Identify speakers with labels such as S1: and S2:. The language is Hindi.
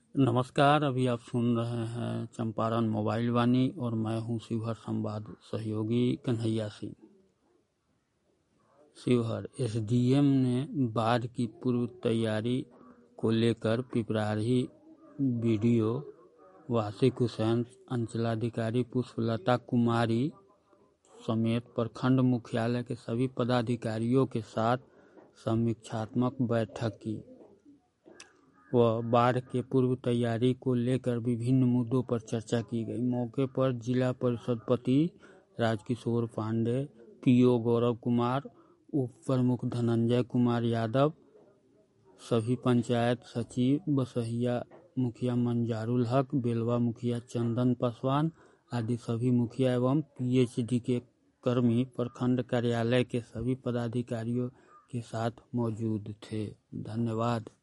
S1: नमस्कार। अभी आप सुन रहे हैं चंपारण मोबाइल वाणी और मैं हूं शिवहर संवाद सहयोगी कन्हैया सिंह। शिवहर एसडीएम ने बाढ़ की पूर्व तैयारी को लेकर पिपराही बीडीओ वासिक हुसैन, अंचलाधिकारी पुष्पलता कुमारी समेत प्रखंड मुख्यालय के सभी पदाधिकारियों के साथ समीक्षात्मक बैठक की व बाढ़ के पूर्व तैयारी को लेकर विभिन्न मुद्दों पर चर्चा की गई। मौके पर जिला परिषद पति राजकिशोर पांडे, पीओ गौरव कुमार, उप प्रमुख धनंजय कुमार यादव, सभी पंचायत सचिव बसहिया मुखिया मंजारुल हक, बेलवा मुखिया चंदन पासवान आदि सभी मुखिया एवं पीएचडी के कर्मी प्रखंड कार्यालय के सभी पदाधिकारियों के साथ मौजूद थे। धन्यवाद।